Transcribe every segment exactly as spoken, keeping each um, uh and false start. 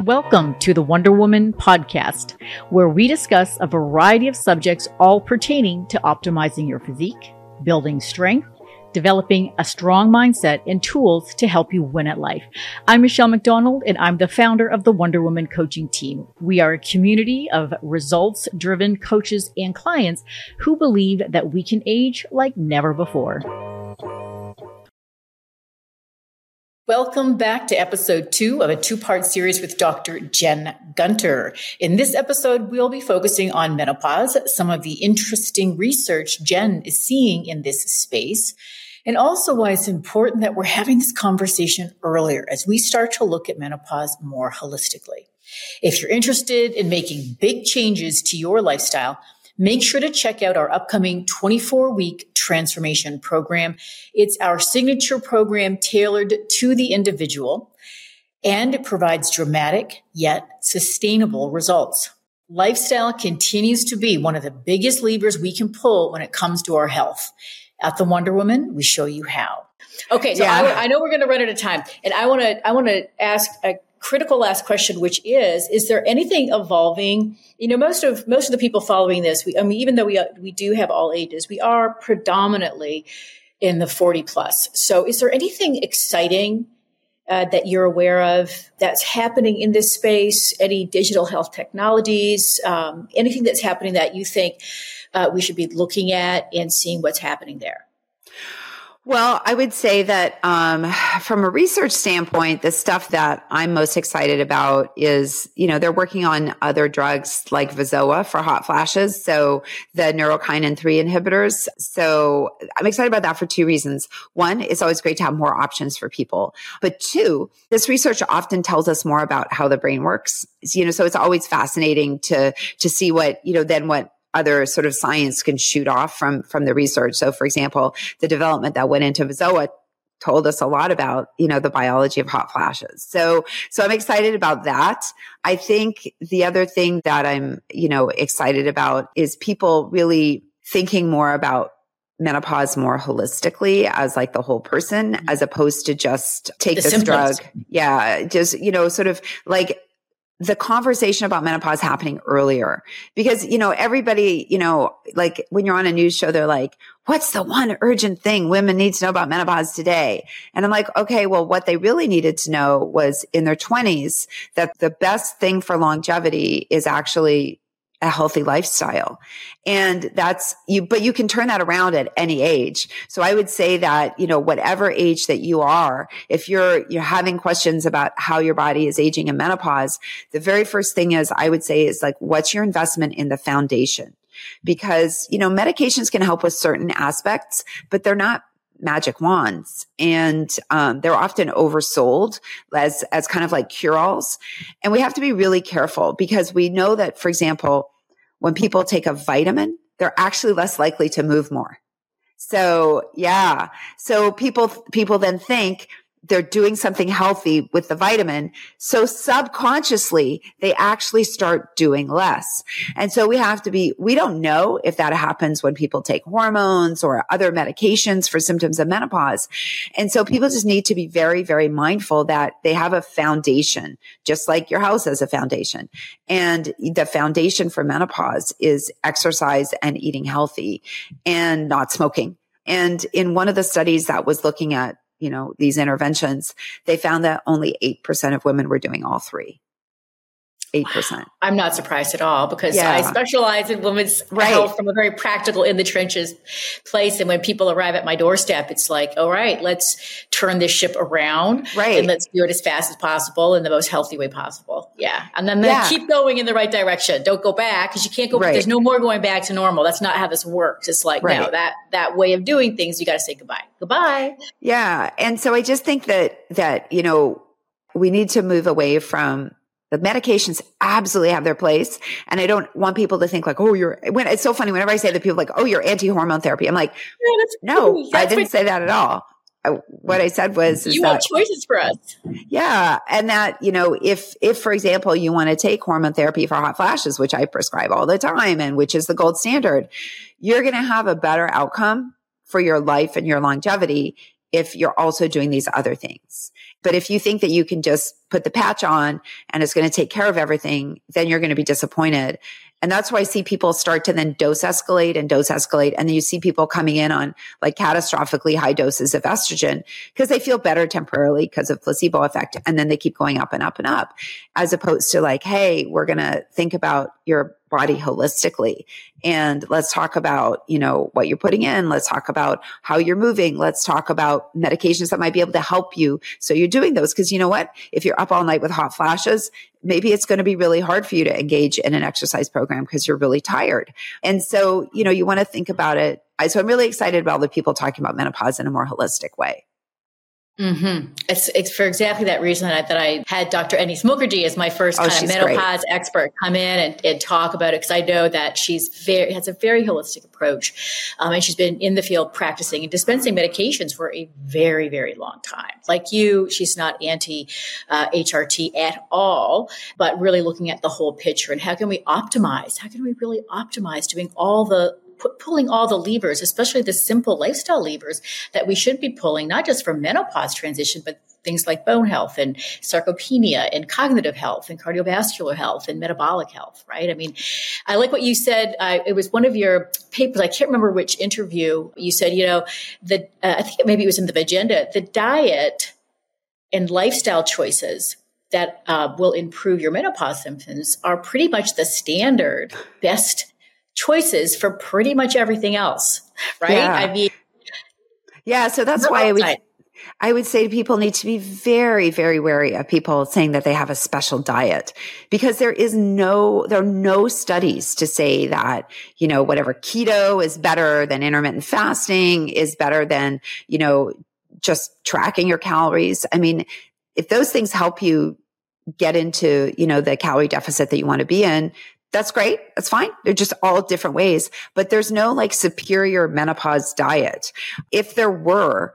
Welcome to the Wonder Woman podcast, where we discuss a variety of subjects all pertaining to optimizing your physique, building strength, developing a strong mindset, and tools to help you win at life. I'm Michelle McDonald, and I'm the founder of the Wonder Woman coaching team. We are a community of results-driven coaches and clients who believe that we can age like never before. Welcome back to episode two of a two-part series with Doctor Jen Gunter. In this episode, we'll be focusing on menopause, some of the interesting research Jen is seeing in this space, and also why it's important that we're having this conversation earlier as we start to look at menopause more holistically. If you're interested in making big changes to your lifestyle, make sure to check out our upcoming twenty-four week transformation program. It's our signature program tailored to the individual, and it provides dramatic yet sustainable results. Lifestyle continues to be one of the biggest levers we can pull when it comes to our health. At the Wonder Woman, we show you how. Okay, so yeah. I, I know we're going to run out of time, and I want to I want to ask a critical last question, which is, is there anything evolving? You know, most of, most of the people following this, we, I mean, even though we, we do have all ages, we are predominantly in the forty plus. So is there anything exciting uh, that you're aware of that's happening in this space? Any digital health technologies, um, anything that's happening that you think uh, we should be looking at and seeing what's happening there? Well, I would say that um, from a research standpoint, the stuff that I'm most excited about is, you know, they're working on other drugs like Vizoa for hot flashes, so the neurokinin three inhibitors. So I'm excited about that for two reasons. One, it's always great to have more options for people. But two, this research often tells us more about how the brain works. You know, so it's always fascinating to to see what, you know, then what other sort of science can shoot off from, from the research. So for example, the development that went into Vizoa told us a lot about, you know, the biology of hot flashes. So, so I'm excited about that. I think the other thing that I'm, you know, excited about is people really thinking more about menopause more holistically as like the whole person, as opposed to just take the this symptoms. drug. Yeah. Just, you know, sort of like, the conversation about menopause happening earlier, because, you know, everybody, you know, like when you're on a news show, they're like, what's the one urgent thing women need to know about menopause today? And I'm like, okay, well, what they really needed to know was in their twenties that the best thing for longevity is actually a healthy lifestyle. And that's you, but you can turn that around at any age. So I would say that, you know, whatever age that you are, if you're, you're having questions about how your body is aging in menopause, the very first thing is I would say is like, what's your investment in the foundation? Because, you know, medications can help with certain aspects, but they're not magic wands. And um, they're often oversold as, as kind of like cure-alls. And we have to be really careful because we know that, for example, when people take a vitamin, they're actually less likely to move more. So yeah. So people, people then think they're doing something healthy with the vitamin. So subconsciously, they actually start doing less. And so we have to be, we don't know if that happens when people take hormones or other medications for symptoms of menopause. And so people just need to be very, very mindful that they have a foundation, just like your house has a foundation. And the foundation for menopause is exercise and eating healthy and not smoking. And in one of the studies that was looking at, you know, these interventions, they found that only eight percent of women were doing all three. eight percent. I'm not surprised at all because yeah. I specialize in women's right. health from a very practical in the trenches place. And when people arrive at my doorstep, it's like, all right, let's turn this ship around right. and let's do it as fast as possible in the most healthy way possible. Yeah. And then, then yeah. keep going in the right direction. Don't go back because you can't go, right. there's no more going back to normal. That's not how this works. It's like, right. no, that, that way of doing things, you got to say goodbye. Goodbye. Yeah. And so I just think that, that, you know, we need to move away from the medications absolutely have their place. And I don't want people to think like, oh, you're, when it's so funny. Whenever I say that, people are like, oh, you're anti-hormone therapy. I'm like, yeah, no, I didn't say that at all. I, what I said was, you that, want choices for us. Yeah. And that, you know, if, if, for example, you want to take hormone therapy for hot flashes, which I prescribe all the time and which is the gold standard, you're going to have a better outcome for your life and your longevity if you're also doing these other things. But if you think that you can just put the patch on and it's going to take care of everything, then you're going to be disappointed. And that's why I see people start to then dose escalate and dose escalate. And then you see people coming in on like catastrophically high doses of estrogen because they feel better temporarily because of placebo effect. And then they keep going up and up and up, as opposed to like, hey, we're going to think about your body holistically. And let's talk about, you know, what you're putting in. Let's talk about how you're moving. Let's talk about medications that might be able to help you. So you're doing those because you know what? If you're up all night with hot flashes, maybe it's going to be really hard for you to engage in an exercise program because you're really tired. And so, you know, you want to think about it. So I'm really excited about the people talking about menopause in a more holistic way. Mm-hmm. It's, it's for exactly that reason that I, that I had Doctor Ennis Mukherjee as my first oh, kind of menopause great. expert come in and, and talk about it, because I know that she's very has a very holistic approach, um, and she's been in the field practicing and dispensing medications for a very, very long time. Like you, she's not anti uh, H R T at all, but really looking at the whole picture and how can we optimize? How can we really optimize doing all the pulling all the levers, especially the simple lifestyle levers that we should be pulling, not just for menopause transition, but things like bone health and sarcopenia and cognitive health and cardiovascular health and metabolic health, right? I mean, I like what you said. Uh, it was one of your papers. I can't remember which interview. You said, you know, the uh, I think maybe it was in the Agenda, the diet and lifestyle choices that uh, will improve your menopause symptoms are pretty much the standard best choices for pretty much everything else, right? Yeah. I mean, yeah. So that's why I would, I would say people need to be very, very wary of people saying that they have a special diet, because there is no, there are no studies to say that, you know, whatever keto is better than intermittent fasting is better than, you know, just tracking your calories. I mean, if those things help you get into, you know, the calorie deficit that you want to be in, that's great. That's fine. They're just all different ways, but there's no like superior menopause diet. If there were,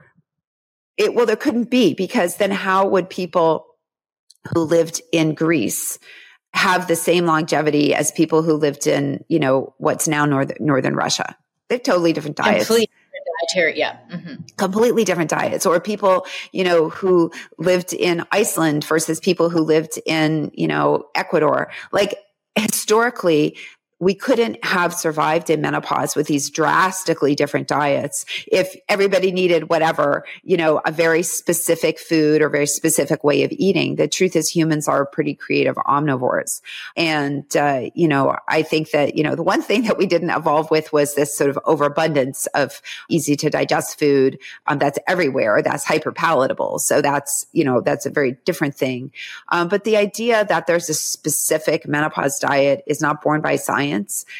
it, well, there couldn't be, because then how would people who lived in Greece have the same longevity as people who lived in, you know, what's now northern, northern Russia? They have totally different diets. Completely dietary, yeah. Mm-hmm. Completely different diets. Or people, you know, who lived in Iceland versus people who lived in, you know, Ecuador. Like, historically, we couldn't have survived in menopause with these drastically different diets if everybody needed whatever, you know, a very specific food or very specific way of eating. The truth is humans are pretty creative omnivores. And, uh, you know, I think that, you know, the one thing that we didn't evolve with was this sort of overabundance of easy to digest food um, that's everywhere, that's hyper palatable. So that's, you know, that's a very different thing. Um, but the idea that there's a specific menopause diet is not born by science.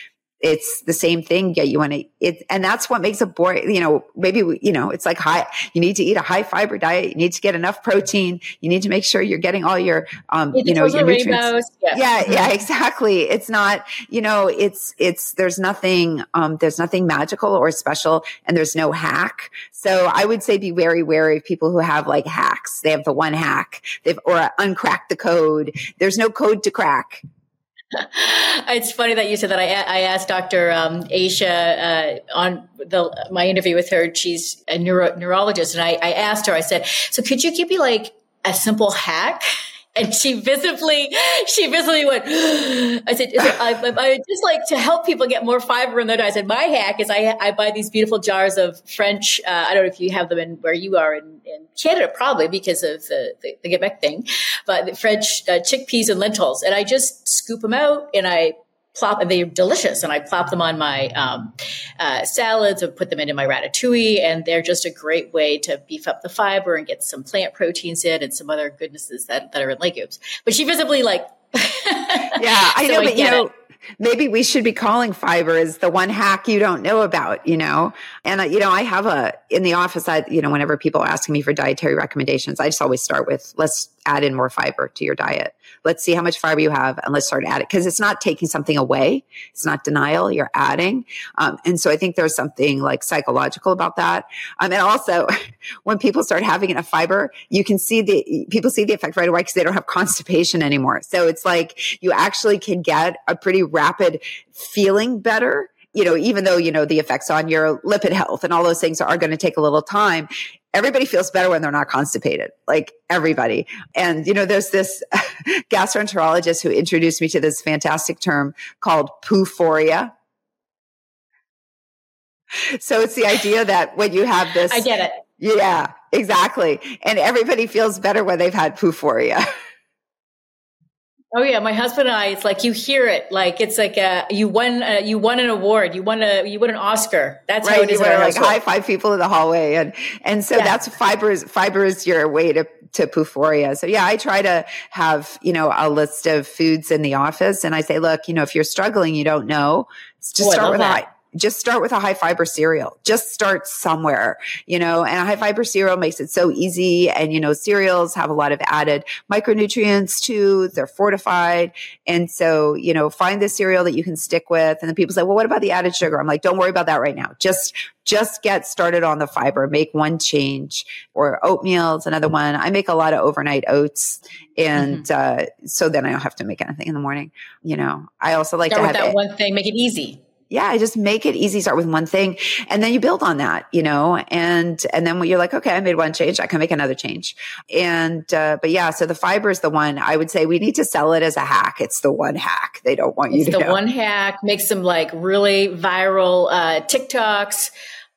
It's the same thing. Yeah, you want to, it, and that's what makes it boring. You know, maybe, we, you know, it's like high, you need to eat a high fiber diet. You need to get enough protein. You need to make sure you're getting all your, um, you know, your nutrients. Yeah. yeah, yeah, exactly. It's not, you know, it's, it's, there's nothing, um, there's nothing magical or special, and there's no hack. So I would say be very wary of people who have like hacks. They have the one hack, they've, or uncracked the code. There's no code to crack. It's funny that you said that. I, I asked Doctor Um, Aisha uh, on the, my interview with her. She's a neuro, neurologist, and I, I asked her. I said, "So could you give me like a simple hack?" And she visibly, she visibly went, I said, I, I would just like to help people get more fiber in their diet. I said, my hack is I, I buy these beautiful jars of French, uh, I don't know if you have them in where you are in, in Canada, probably because of the, the, the Quebec thing, but the French uh, chickpeas and lentils. And I just scoop them out and I plop, and they're delicious. And I plop them on my um, uh, salads and put them into my ratatouille. And they're just a great way to beef up the fiber and get some plant proteins in and some other goodnesses that, that are in legumes. But she visibly like, yeah, I so know, I but you know, it. maybe we should be calling fiber as the one hack you don't know about, you know? And, uh, you know, I have a, in the office, I, you know, whenever people are asking me for dietary recommendations, I just always start with, let's add in more fiber to your diet. Let's see how much fiber you have and let's start adding, because it's not taking something away. It's not denial. You're adding. Um, and so I think there's something like psychological about that. Um, and also when people start having enough fiber, you can see the, people see the effect right away because they don't have constipation anymore. So it's like you actually can get a pretty rapid feeling better, you know, even though, you know, the effects on your lipid health and all those things are going to take a little time, everybody feels better when they're not constipated, like everybody. And, you know, there's this gastroenterologist who introduced me to this fantastic term called poophoria. So it's the idea that when you have this, I get it. Yeah, exactly. And everybody feels better when they've had poophoria. Oh yeah, my husband and I. It's like you hear it, like it's like a, you won, a, you won an award, you won a, you won an Oscar. That's right. how it is. You want to like high five people in the hallway, and and so yeah. that's fiber is fiber is your way to to poophoria. So yeah, I try to have you know a list of foods in the office, and I say, look, you know, if you're struggling, you don't know, just oh, start with that. high. Just start with a high fiber cereal. Just start somewhere, you know, and a high fiber cereal makes it so easy. And, you know, cereals have a lot of added micronutrients too. They're fortified. And so, you know, find the cereal that you can stick with. And then people say, well, what about the added sugar? I'm like, don't worry about that right now. Just, just get started on the fiber. Make one change. Or oatmeal is another one. I make a lot of overnight oats. And, mm-hmm. uh, so then I don't have to make anything in the morning. You know, I also like Start to with have that it. one thing, make it easy. Yeah, just make it easy. Start with one thing and then you build on that, you know, and, and then when you're like, okay, I made one change, I can make another change. And, uh, but yeah, so the fiber is the one I would say we need to sell it as a hack. It's the one hack. They don't want you it's to the know. one hack, make some like really viral, uh, TikToks.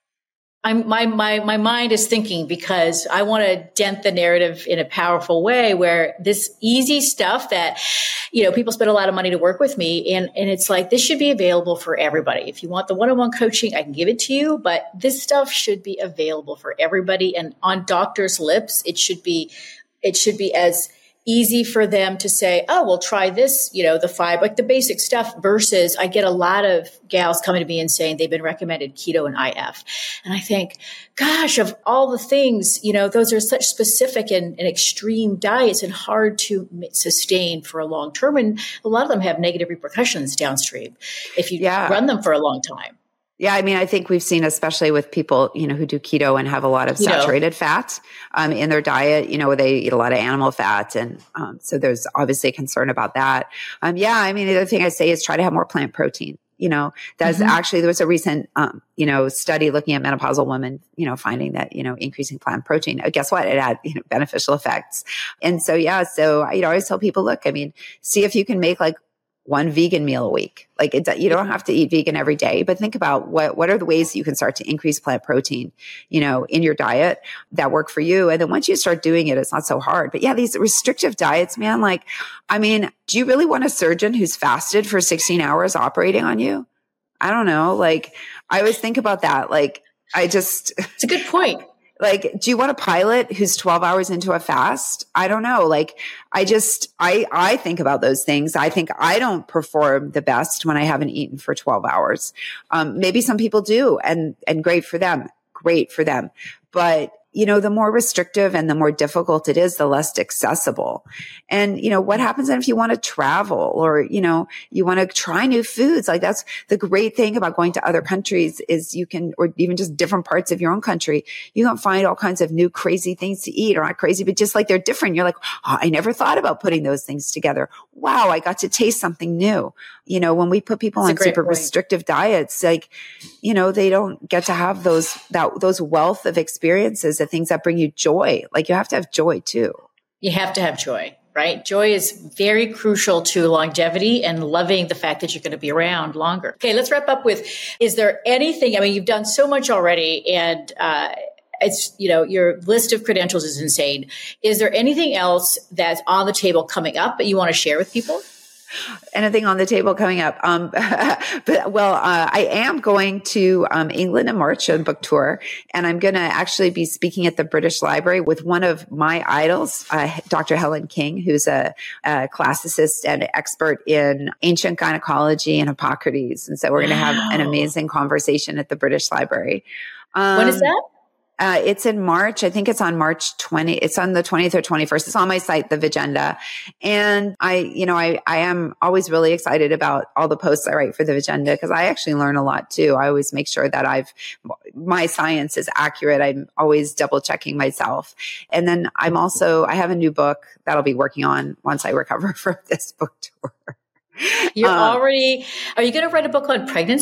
I'm, my, my, my mind is thinking because I want to dent the narrative in a powerful way where this easy stuff that, you know, people spend a lot of money to work with me. And, and it's like, this should be available for everybody. If you want the one-on-one coaching, I can give it to you, but this stuff should be available for everybody. And on doctors' lips, it should be, it should be as easy for them to say, oh, we'll try this, you know, the five, like the basic stuff versus I get a lot of gals coming to me and saying they've been recommended keto and I F. And I think, gosh, of all the things, you know, those are such specific and, and extreme diets and hard to sustain for a long term. And a lot of them have negative repercussions downstream if you yeah. run them for a long time. Yeah, I mean, I think we've seen, especially with people, you know, who do keto and have a lot of keto. saturated fat um, in their diet, you know, they eat a lot of animal fat. And um, so there's obviously a concern about that. Um, yeah, I mean, the other thing I say is try to have more plant protein. You know, that's mm-hmm. actually, there was a recent, um, you know, study looking at menopausal women, you know, finding that, you know, increasing plant protein, uh, guess what? It had, you know, beneficial effects. And so, yeah, so, you know, I always tell people, look, I mean, see if you can make like one vegan meal a week. Like it, you don't have to eat vegan every day, but think about what, what are the ways you can start to increase plant protein, you know, in your diet that work for you. And then once you start doing it, it's not so hard. But yeah, these restrictive diets, man, like, I mean, do you really want a surgeon who's fasted for sixteen hours operating on you? I don't know. Like, I always think about that. Like, I just, it's a good point. Like, do you want a pilot who's twelve hours into a fast? I don't know. Like, I just, I, I think about those things. I think I don't perform the best when I haven't eaten for twelve hours. Um, maybe some people do, and, and great for them. Great for them. But, you know, the more restrictive and the more difficult it is, the less accessible. And, you know, what happens then if you want to travel or, you know, you want to try new foods? Like that's the great thing about going to other countries is you can, or even just different parts of your own country, you can find all kinds of new crazy things to eat or not crazy, but just like they're different. You're like, oh, I never thought about putting those things together. Wow. I got to taste something new. You know, when we put people on super point. restrictive diets, like, you know, they don't get to have those, that, those wealth of experiences, the things that bring you joy. Like you have to have joy too. You have to have joy, right? Joy is very crucial to longevity and loving the fact that you're going to be around longer. Okay. Let's wrap up with, is there anything, I mean, you've done so much already and, uh, it's, you know, your list of credentials is insane. Is there anything else that's on the table coming up that you want to share with people? Anything on the table coming up? Um, but well, uh, I am going to um, England in March on book tour, and I'm going to actually be speaking at the British Library with one of my idols, uh, Doctor Helen King, who's a, a classicist and expert in ancient gynecology and Hippocrates. And so we're going to have an amazing conversation at the British Library. Um, when is that? Uh, it's in March. I think it's on March twentieth. It's on the twentieth or twenty-first. It's on my site, The Vigenda. And I, you know, I, I am always really excited about all the posts I write for The Vigenda because I actually learn a lot too. I always make sure that I've, my science is accurate. I'm always double checking myself. And then I'm also, I have a new book that I'll be working on once I recover from this book tour. You're um, already, are you going to write a book on pregnancy?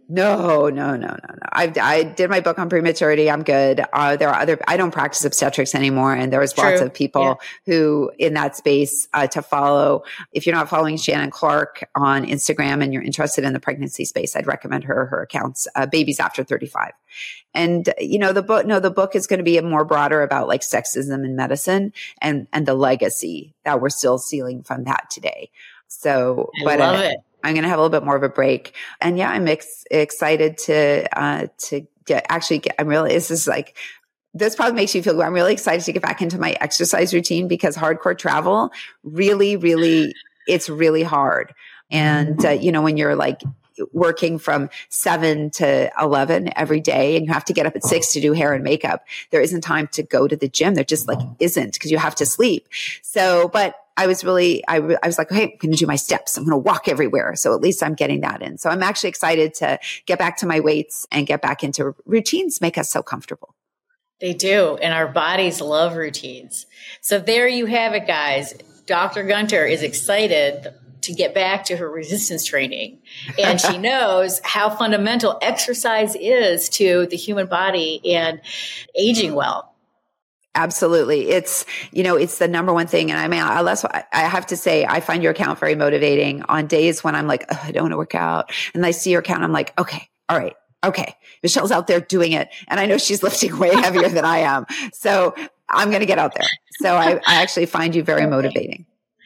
No, no, no, no, no. I I did my book on prematurity. I'm good. Uh, there are other, I don't practice obstetrics anymore. And there was True. lots of people Yeah. who in that space uh, to follow. If you're not following Shannon Clark on Instagram and you're interested in the pregnancy space, I'd recommend her, her accounts, uh, Babies After thirty-five. And, you know, the book, no, the book is going to be more broader about like sexism in medicine and, and the legacy that we're still sealing from that today. So, I but love uh, it. I'm going to have a little bit more of a break. And yeah, I'm ex- excited to, uh, to get, actually get, I'm really, this is like, this probably makes you feel good. I'm really excited to get back into my exercise routine because hardcore travel really, really, it's really hard. And, uh, you know, when you're like working from seven to eleven every day and you have to get up at six to do hair and makeup, there isn't time to go to the gym. There just like isn't because you have to sleep. So, but I was really, I, I was like, hey, I'm going to do my steps. I'm going to walk everywhere. So at least I'm getting that in. So I'm actually excited to get back to my weights and get back into routines, make us so comfortable. They do. And our bodies love routines. So there you have it, guys. Doctor Gunter is excited to get back to her resistance training. And she knows how fundamental exercise is to the human body and aging well. Absolutely. It's, you know, it's the number one thing. And I mean, unless I have to say, I find your account very motivating on days when I'm like, oh, I don't want to work out. And I see your account. I'm like, okay, all right. Okay. Michelle's out there doing it. And I know she's lifting way heavier than I am. So I'm going to get out there. So I, I actually find you very motivating.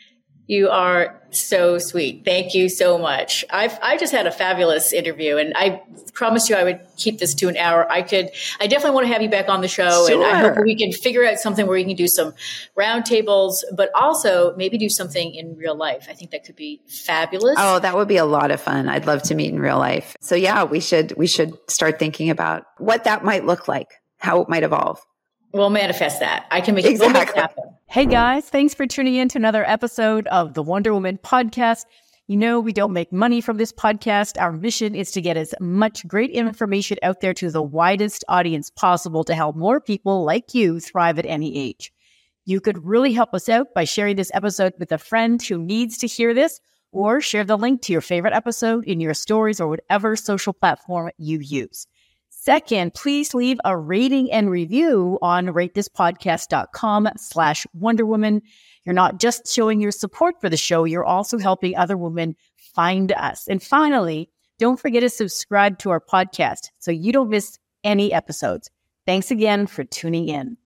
You are so sweet. Thank you so much. I've, I just had a fabulous interview and I promised you I would keep this to an hour. I could, I definitely want to have you back on the show Sure. and I hope we can figure out something where we can do some roundtables, but also maybe do something in real life. I think that could be fabulous. Oh, that would be a lot of fun. I'd love to meet in real life. So yeah, we should, we should start thinking about what that might look like, how it might evolve. We'll manifest that. I can make, exactly. we'll make it happen. Hey guys, thanks for tuning in to another episode of the Wonder Woman podcast. You know, we don't make money from this podcast. Our mission is to get as much great information out there to the widest audience possible to help more people like you thrive at any age. You could really help us out by sharing this episode with a friend who needs to hear this, or share the link to your favorite episode in your stories or whatever social platform you use. Second, please leave a rating and review on ratethispodcast.com slash Wonder Woman. You're not just showing your support for the show, you're also helping other women find us. And finally, don't forget to subscribe to our podcast so you don't miss any episodes. Thanks again for tuning in.